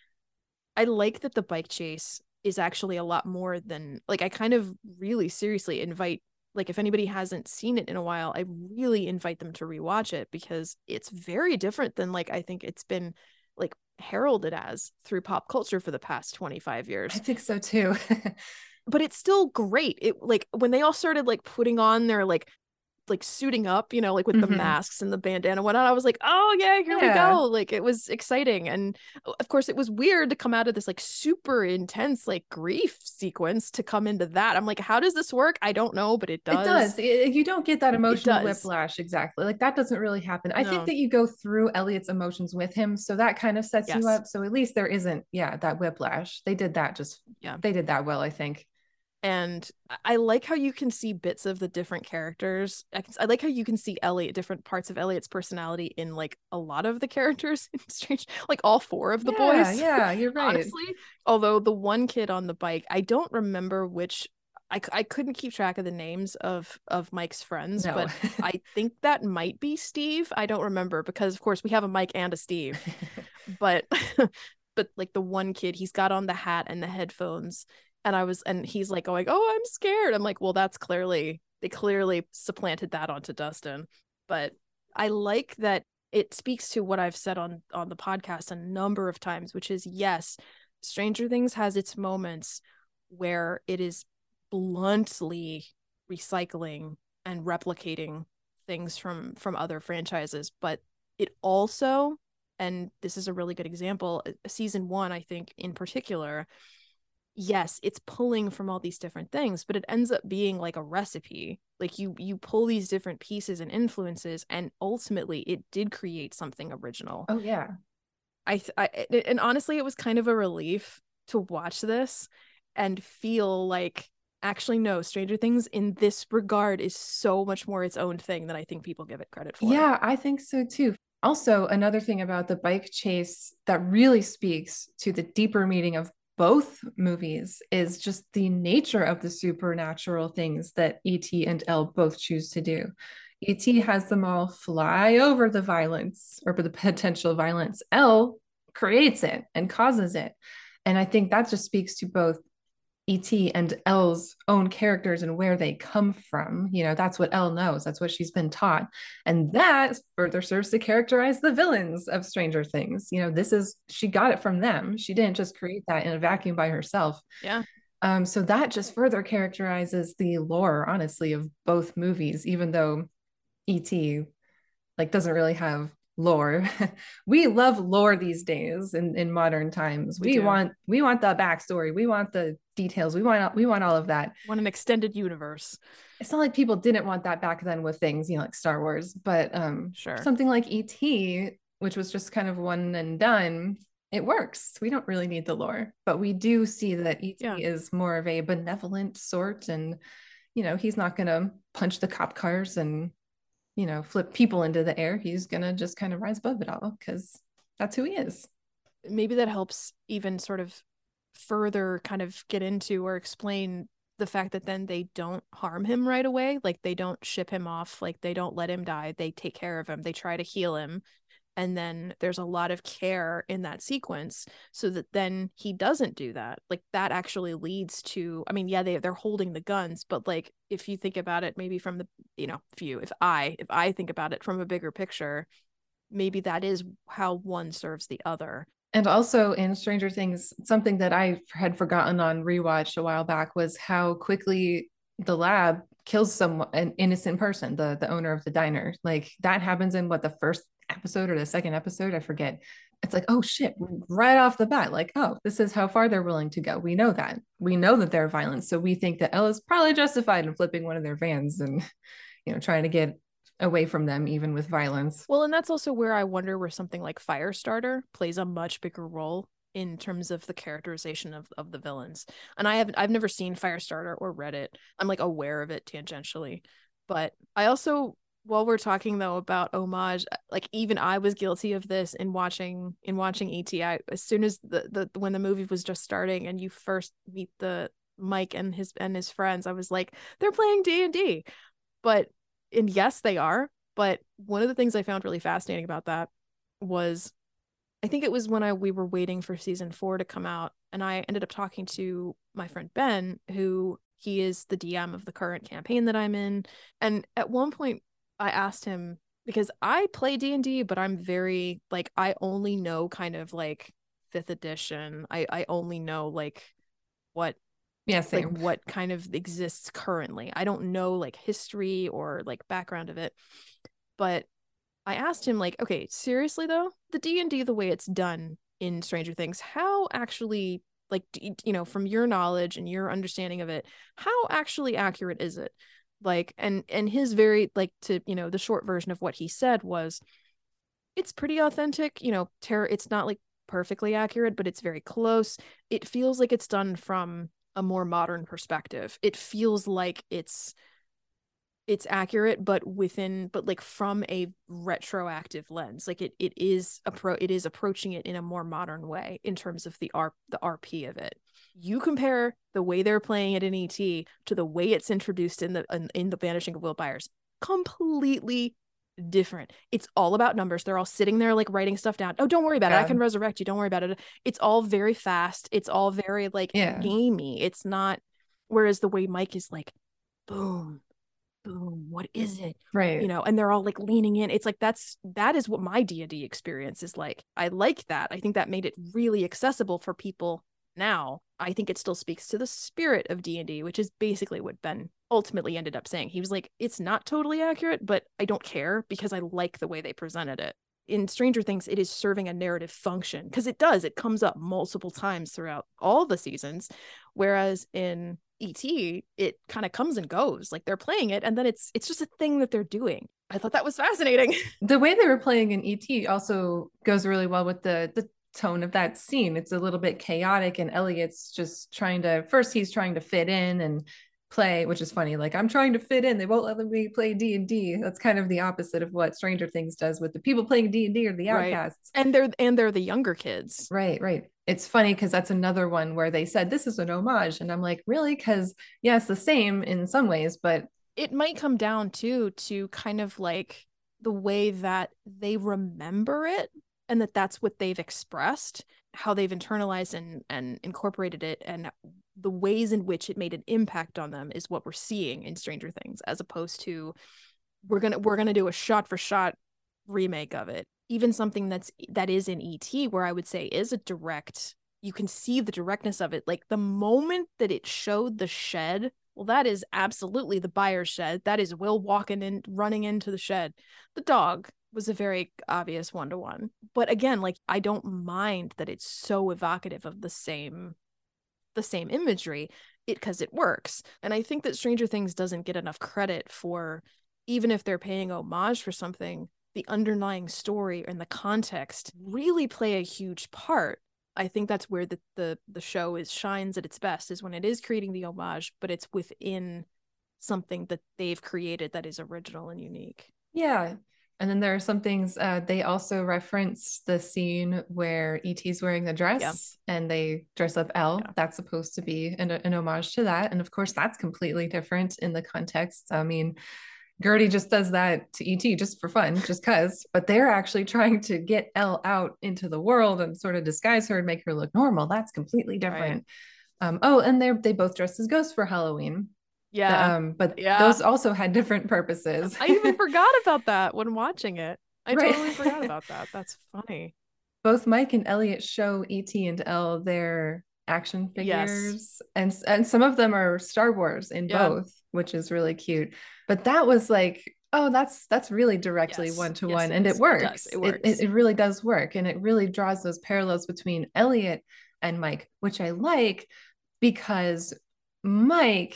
I like that the bike chase is actually a lot more than like I kind of really seriously invite, like if anybody hasn't seen it in a while, I really invite them to rewatch it, because it's very different than like I think it's been like heralded as through pop culture for the past twenty-five I years. think so too. But it's still great. It like when they all started like putting on their like like suiting up, you know, like with the Mm-hmm. masks and the bandana and whatnot, I was like, oh yeah, here we Yeah. go. Like it was exciting. And of course it was weird to come out of this like super intense like grief sequence to come into that. I'm like, how does this work? I don't know, but it It does. does. It, you don't get that It emotional does. whiplash exactly. Like that doesn't really happen. I think No. that you go through Elliot's emotions with him, so that kind of sets you Yes. up. So at least there isn't, yeah, that whiplash. They did that just, Yeah. they did that well, I think. And I like how you can see bits of the different characters. I, can, I like how you can see Elliot, different parts of Elliot's personality in like a lot of the characters in Strange, like all four of the Yeah, boys. yeah, you're right. Honestly, although the one kid on the bike, I don't remember which. I, I couldn't keep track of the names of of Mike's friends, No. but I think that might be Steve. I don't remember because of course we have a Mike and a Steve, but but like the one kid, he's got on the hat and the headphones, and I was and he's like going, "Oh, I'm scared." I'm like, "Well, that's clearly they clearly supplanted that onto Dustin." But I like that it speaks to what I've said on on the podcast a number of times, which is yes, Stranger Things has its moments where it is bluntly recycling and replicating things from from other franchises, but it also, and this is a really good example, season one, I think in particular, yes, it's pulling from all these different things, but it ends up being like a recipe. Like you you pull these different pieces and influences, and ultimately it did create something original. Oh yeah. I, I and honestly, it was kind of a relief to watch this and feel like actually no, Stranger Things in this regard is so much more its own thing than I think people give it credit for. Yeah, I think so too. Also, another thing about the bike chase that really speaks to the deeper meaning of both movies is just the nature of the supernatural things that E T and Elle both choose to do. E T has them all fly over the violence or the potential violence. Elle creates it and causes it. And I think that just speaks to both E T and Elle's own characters and where they come from. You know, that's what Elle knows. That's what she's been taught. And that further serves to characterize the villains of Stranger Things. You know, this is, she got it from them. She didn't just create that in a vacuum by herself. Yeah. Um, so that just further characterizes the lore, honestly, of both movies, even though E T like doesn't really have lore. We love lore these days in, in modern times. We, we want we want the backstory. We want the details. We want we want all of that. Want an extended universe. It's not like people didn't want that back then with things, you know, like Star Wars, but um sure. something like E T, which was just kind of one and done, it works. We don't really need the lore, but we do see that E T yeah. is more of a benevolent sort, and you know, he's not gonna punch the cop cars and you know, flip people into the air. He's gonna just kind of rise above it all because that's who he is. Maybe that helps even sort of further kind of get into or explain the fact that then they don't harm him right away. Like they don't ship him off. Like they don't let him die. They take care of him. They try to heal him. And then there's a lot of care in that sequence so that then he doesn't do that. Like that actually leads to, I mean, yeah, they, they're holding the guns, but like, if you think about it, maybe from the, you know, if you, if I, if I think about it from a bigger picture, maybe that is how one serves the other. And also in Stranger Things, something that I had forgotten on rewatch a while back was how quickly the lab kills someone, an innocent person, the the owner of the diner. Like that happens in what, the first episode or the second episode, I forget. It's like, oh shit, right off the bat, like, oh, this is how far they're willing to go. We know that. We know that they're violent. So we think that Ella's probably justified in flipping one of their vans and, you know, trying to get away from them, even with violence. Well, and that's also where I wonder where something like Firestarter plays a much bigger role in terms of the characterization of, of the villains. And I haven't, I've never seen Firestarter or read it. I'm like aware of it tangentially. But I also, while we're talking though about homage, like even I was guilty of this in watching in watching E T. I, as soon as the, the when the movie was just starting and you first meet the Mike and his and his friends, I was like, they're playing D and D. But and yes, they are. But one of the things I found really fascinating about that was, I think it was when I we were waiting for season four to come out, and I ended up talking to my friend Ben, who he is the D M of the current campaign that I'm in. And at one point I asked him, because I play D and D, but I'm very like, I only know kind of like fifth edition. I, I only know like what yeah same. like what kind of exists currently. I don't know like history or like background of it. But I asked him like, okay, seriously though, the D and D the way it's done in Stranger Things, how actually, like, you know, from your knowledge and your understanding of it, how actually accurate is it? Like, and and his very like, to, you know, the short version of what he said was, it's pretty authentic, you know, terror, it's not like perfectly accurate, but it's very close. It feels like it's done from a more modern perspective. It feels like it's it's accurate, but within but like from a retroactive lens. Like it it is appro it is approaching it in a more modern way in terms of the R the R P of it. You compare the way they're playing it in E T to the way it's introduced in the in, in the Vanishing of Will Byers. Completely different. It's all about numbers. They're all sitting there like writing stuff down. Oh, don't worry about yeah. it. I can resurrect you. Don't worry about it. It's all very fast. It's all very like yeah. gamey. It's not. Whereas the way Mike is like, boom, boom, what is it? Right. You know, and they're all like leaning in. It's like that's that is what my D and D experience is like. I like that. I think that made it really accessible for people now. I think it still speaks to the spirit of D and D, which is basically what Ben ultimately ended up saying. He was like, it's not totally accurate, but I don't care because I like the way they presented it. In Stranger Things, it is serving a narrative function because it does. It comes up multiple times throughout all the seasons. Whereas in E T, it kind of comes and goes. Like they're playing it and then it's it's just a thing that they're doing. I thought that was fascinating. The way they were playing in E T also goes really well with the the tone of that scene. It's a little bit chaotic and Elliot's just trying to first he's trying to fit in and play, which is funny. Like, I'm trying to fit in. They won't let me play D and D. That's kind of the opposite of what Stranger Things does with the people playing D and D or the outcasts. Right. And they're and they're the younger kids. Right, right. It's funny because that's another one where they said this is an homage. And I'm like, really? Because yeah, it's the same in some ways, but it might come down too to kind of like the way that they remember it and that that's what they've expressed, how they've internalized and, and incorporated it, and the ways in which it made an impact on them is what we're seeing in Stranger Things, as opposed to we're gonna we're gonna do a shot for shot remake of it. Even something that's that is in E T, where I would say is a direct, you can see the directness of it. Like the moment that it showed the shed, well, that is absolutely the Byers shed. That is Will walking in, running into the shed. The dog was a very obvious one-to-one. But again, like I don't mind that it's so evocative of the same the same imagery, it because it works. And I think that Stranger Things doesn't get enough credit for, even if they're paying homage for something, the underlying story and the context really play a huge part. I think that's where the the the show is shines at its best, is when it is creating the homage, but it's within something that they've created that is original and unique. Yeah. And then there are some things, uh, they also reference the scene where E T's wearing the dress yeah. and they dress up Elle. Yeah. That's supposed to be an, an homage to that. And of course, that's completely different in the context. I mean, Gertie just does that to E T just for fun, just because, but they're actually trying to get Elle out into the world and sort of disguise her and make her look normal. That's completely different. Right. Um, oh, and they're, they both dressed as ghosts for Halloween. Yeah. Um, but yeah. those also had different purposes. I even forgot about that when watching it. I right. totally forgot about that. That's funny. Both Mike and Elliot show E T and Elle their action figures. Yes. And, and some of them are Star Wars in yeah. both, which is really cute. But that was like, oh, that's that's really directly yes. one to yes, one. It and it works. It, it works. It, it, it really does work. And it really draws those parallels between Elliot and Mike, which I like, because Mike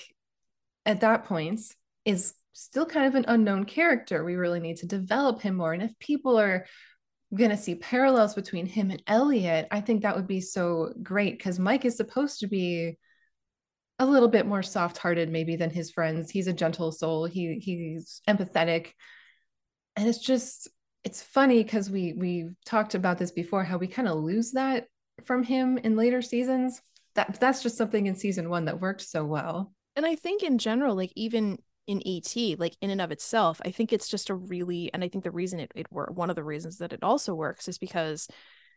at that point is still kind of an unknown character. We really need to develop him more. And if people are going to see parallels between him and Elliot, I think that would be so great, because Mike is supposed to be a little bit more soft-hearted maybe than his friends. He's a gentle soul. He he's empathetic. And it's just, it's funny because we we talked about this before, how we kind of lose that from him in later seasons. That that's just something in season one that worked so well. And I think in general, like even in E T, like in and of itself, I think it's just a really, and I think the reason it, it worked, one of the reasons that it also works is because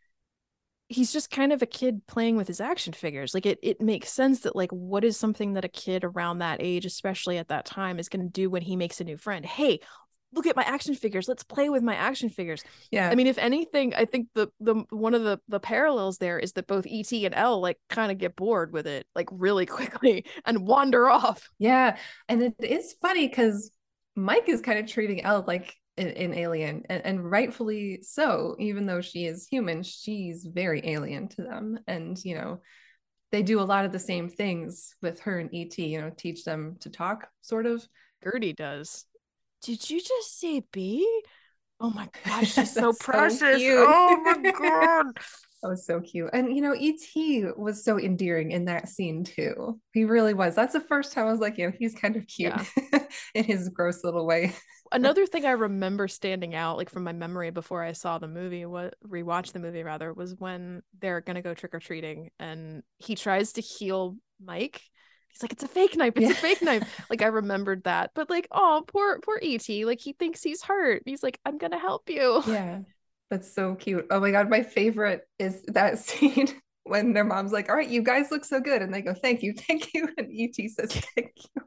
he's just kind of a kid playing with his action figures. Like it, it makes sense that like, what is something that a kid around that age, especially at that time, is going to do when he makes a new friend? Hey, look at my action figures. Let's play with my action figures. Yeah. I mean, if anything, I think the the one of the the parallels there is that both E T and Elle like kind of get bored with it like really quickly and wander off. Yeah. And it is funny because Mike is kind of treating Elle like an, an alien, and, and rightfully so. Even though she is human, she's very alien to them. And, you know, they do a lot of the same things with her and E T, you know, teach them to talk, sort of. Gertie does. Did you just say B? Oh my gosh, she's so precious. So oh my god. That was so cute. And you know, E T was so endearing in that scene too. He really was. That's the first time I was like, you know, he's kind of cute Yeah. in his gross little way. Another thing I remember standing out, like from my memory before I saw the movie, what rewatched the movie rather, was when they're gonna go trick or treating and he tries to heal Mike. He's like, it's a fake knife, it's Yeah. a fake knife. Like I remembered that. But like, oh, poor poor E T. Like he thinks he's hurt. He's like, I'm gonna help you. Yeah. That's so cute. Oh my God, my favorite is that scene when their mom's like, all right, you guys look so good. And they go, thank you, thank you. And E T says, thank you.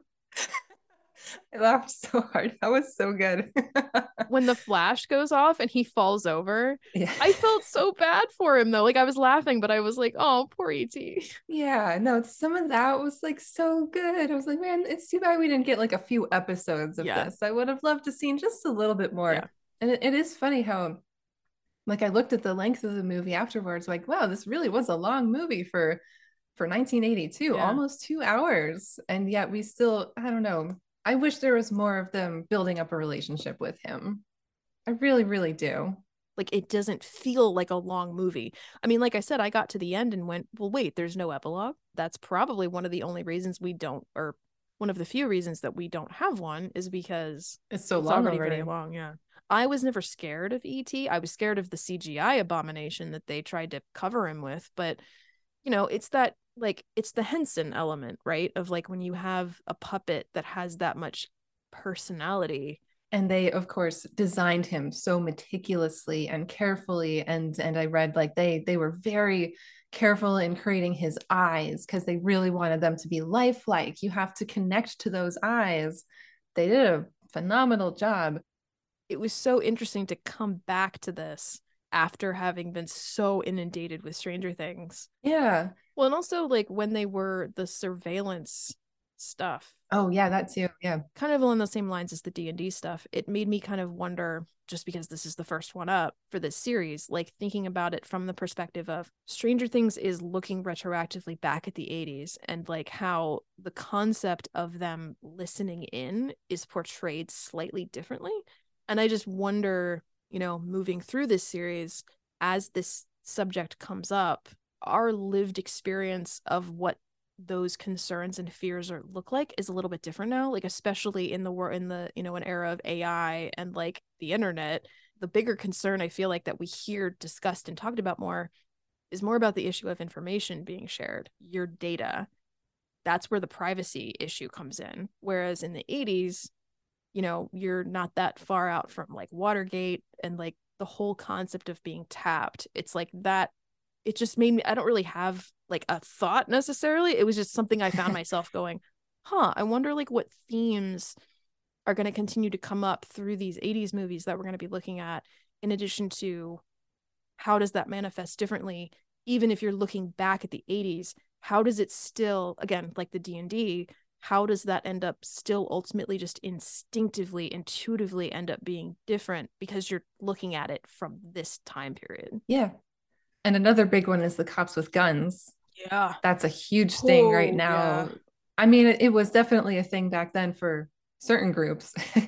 I laughed so hard. That was so good. When the flash goes off and he falls over, Yeah. I felt so bad for him though. Like I was laughing, but I was like, oh, poor E T. Yeah, no, some of that was like so good. I was like, man, it's too bad we didn't get like a few episodes of Yeah. this. I would have loved to seen just a little bit Yeah. more. And it, it is funny how, like, I looked at the length of the movie afterwards, like, wow, this really was a long movie for for nineteen eighty-two, Yeah. almost two hours. And yet we still, I don't know. I wish there was more of them building up a relationship with him. I really, really do. Like it doesn't feel like a long movie. I mean, like I said, I got to the end and went, well, wait, there's no epilogue. That's probably one of the only reasons we don't, or one of the few reasons that we don't have one is because It's so it's long already already. very long. Yeah. I was never scared of E T. I was scared of the C G I abomination that they tried to cover him with. But, you know, it's that, like, it's the Henson element, right? Of like when you have a puppet that has that much personality. And they of course designed him so meticulously and carefully, and and I read like they they were very careful in creating his eyes because they really wanted them to be lifelike. You have to connect to those eyes. They did a phenomenal job. It was so interesting to come back to this after having been so inundated with Stranger Things. Yeah. Well, and also like when they were the surveillance stuff, Oh yeah, that too. Yeah. kind of along the same lines as the D and D stuff, it made me kind of wonder, just because this is the first one up for this series, like thinking about it from the perspective of Stranger Things is looking retroactively back at the eighties and like how the concept of them listening in is portrayed slightly differently. And I just wonder, you know, moving through this series, as this subject comes up, our lived experience of what those concerns and fears are look like is a little bit different now, like especially in the war in the you know an era of A I and like the internet. The bigger concern I feel like that we hear discussed and talked about more is more about the issue of information being shared, your data. That's where the privacy issue comes in, whereas in the eighties, you know, you're not that far out from like Watergate and like the whole concept of being tapped. It's like that. It just made me, I don't really have like a thought necessarily. It was just something I found myself going, huh, I wonder like what themes are going to continue to come up through these eighties movies that we're going to be looking at, in addition to how does that manifest differently, even if you're looking back at the eighties, how does it still, again, like the D and D, how does that end up still ultimately just instinctively, intuitively end up being different because you're looking at it from this time period? Yeah. And another big one is the cops with guns. Yeah. That's a huge thing right Oh, now. yeah. I mean, it, it was definitely a thing back then for certain groups.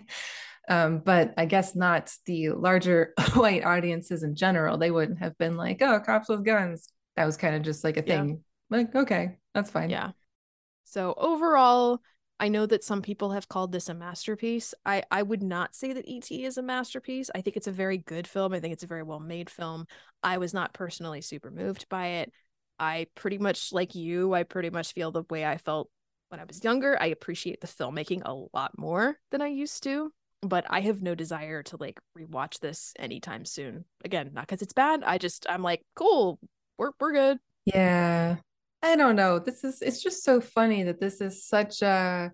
um, but I guess not the larger white audiences in general. They wouldn't have been like, oh, cops with guns. That was kind of just like a Yeah. thing. Like, okay, that's fine. Yeah. So overall, I know that some people have called this a masterpiece. I, I would not say that E T is a masterpiece. I think it's a very good film. I think it's a very well made film. I was not personally super moved by it. I pretty much, like you, I pretty much feel the way I felt when I was younger. I appreciate the filmmaking a lot more than I used to, but I have no desire to like rewatch this anytime soon. Again, not because it's bad. I just, I'm like, cool, we're, we're good. Yeah. I don't know. This is, it's just so funny that this is such a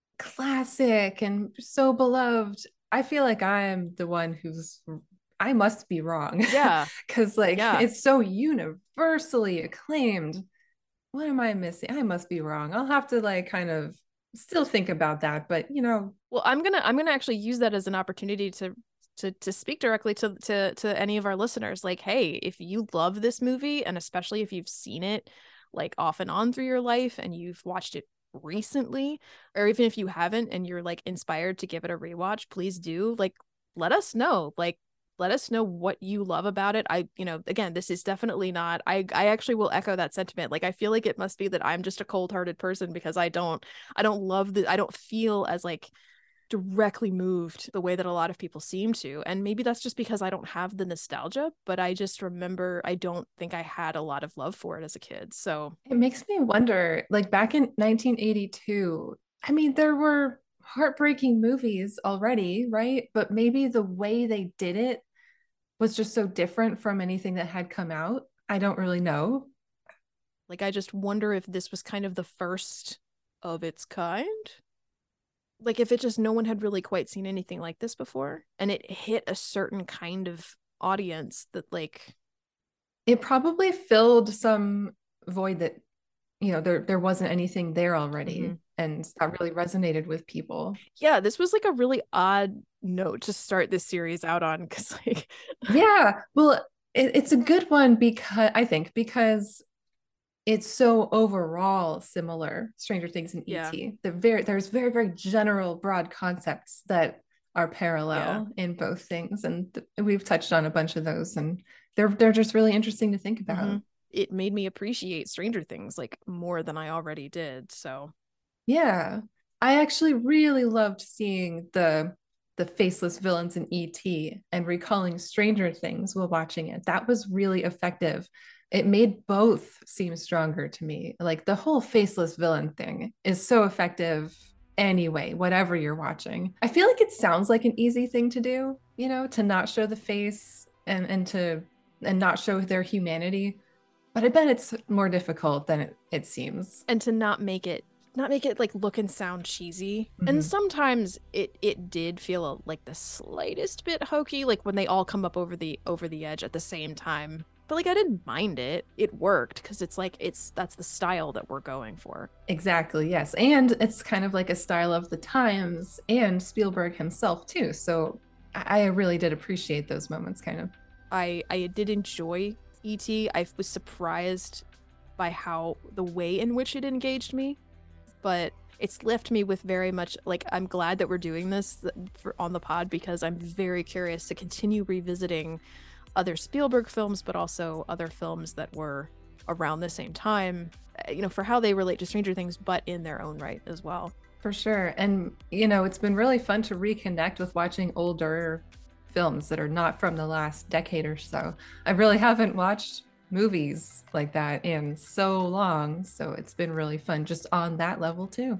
classic and so beloved. I feel like I'm the one who's, I must be wrong. Yeah. Because like Yeah. it's so universally acclaimed. What am I missing? I must be wrong. I'll have to like kind of still think about that. But you know, Well, I'm gonna I'm gonna actually use that as an opportunity to to to speak directly to to to any of our listeners. Like, hey, if you love this movie, and especially if you've seen it like off and on through your life and you've watched it recently, or even if you haven't and you're like inspired to give it a rewatch, please do like let us know. Like, let us know what you love about it. I, you know, again, this is definitely not, I, I actually will echo that sentiment. Like, I feel like it must be that I'm just a cold-hearted person because I don't, I don't love the, I don't feel as like directly moved the way that a lot of people seem to. And maybe that's just because I don't have the nostalgia, but I just remember, I don't think I had a lot of love for it as a kid. So it makes me wonder, like back in nineteen eighty-two, I mean, there were heartbreaking movies already, right? But maybe the way they did it was just so different from anything that had come out. I don't really know. like, I just wonder if this was kind of the first of its kind. Like, if it just, no one had really quite seen anything like this before, and it hit a certain kind of audience that, like, It probably filled some void that, you know, there there wasn't anything there already. mm-hmm. And that really resonated with people. Yeah, this was like a really odd note to start this series out on, because like Yeah, well, it, it's a good one because I think because it's so overall similar, Stranger Things and yeah, E T. The very there's very, very general, broad concepts that are yeah. parallel in both things, and th- we've touched on a bunch of those, and they're they're just really interesting to think Mm-hmm. about. It made me appreciate Stranger Things like more than I already did. So Yeah, I actually really loved seeing the the faceless villains in E T and recalling Stranger Things while watching it. That was really effective. It made both seem stronger to me. Like the whole faceless villain thing is so effective anyway, whatever you're watching. I feel like it sounds like an easy thing to do, you know, to not show the face and and to and not show their humanity. But I bet it's more difficult than it, it seems. and to not make it not make it like look and sound cheesy. And Mhm. sometimes it it did feel a, like the slightest bit hokey, like when they all come up over the over the edge at the same time. But like, I didn't mind it. It worked because it's like, it's that's the style that we're going for. Exactly, yes. And it's kind of like a style of the times and Spielberg himself too. So I I really did appreciate those moments kind of. I I did enjoy E T. I was surprised by how the way in which it engaged me, but it's left me with very much like, I'm glad that we're doing this for, on the pod, because I'm very curious to continue revisiting other Spielberg films, but also other films that were around the same time, you know, for how they relate to Stranger Things, but in their own right as well. For sure. And, you know, it's been really fun to reconnect with watching older films that are not from the last decade or so. I really haven't watched movies like that in so long. So it's been really fun just on that level too.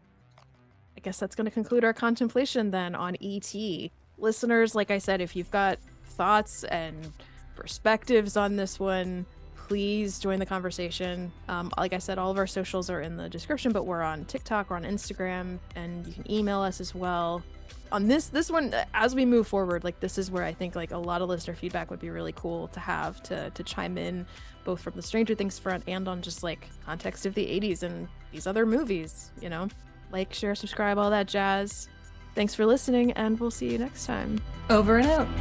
I guess that's going to conclude our contemplation then on E T. Listeners, like I said, if you've got thoughts and perspectives on this one, please join the conversation. Um, like I said, all of our socials are in the description, but we're on TikTok, we're on Instagram, and you can email us as well. On this this one, as we move forward, like, this is where I think like a lot of listener feedback would be really cool to have to to chime in, both from the Stranger Things front and on just like context of the eighties and these other movies, you know? Like, share, subscribe, all that jazz. Thanks for listening, and we'll see you next time. Over and out.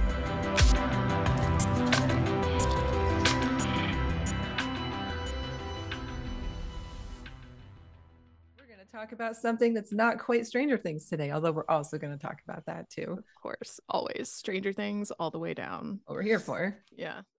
Talk about something that's not quite Stranger Things today, although we're also going to talk about that too. Of course, always Stranger Things all the way down. What we're here for. Yeah.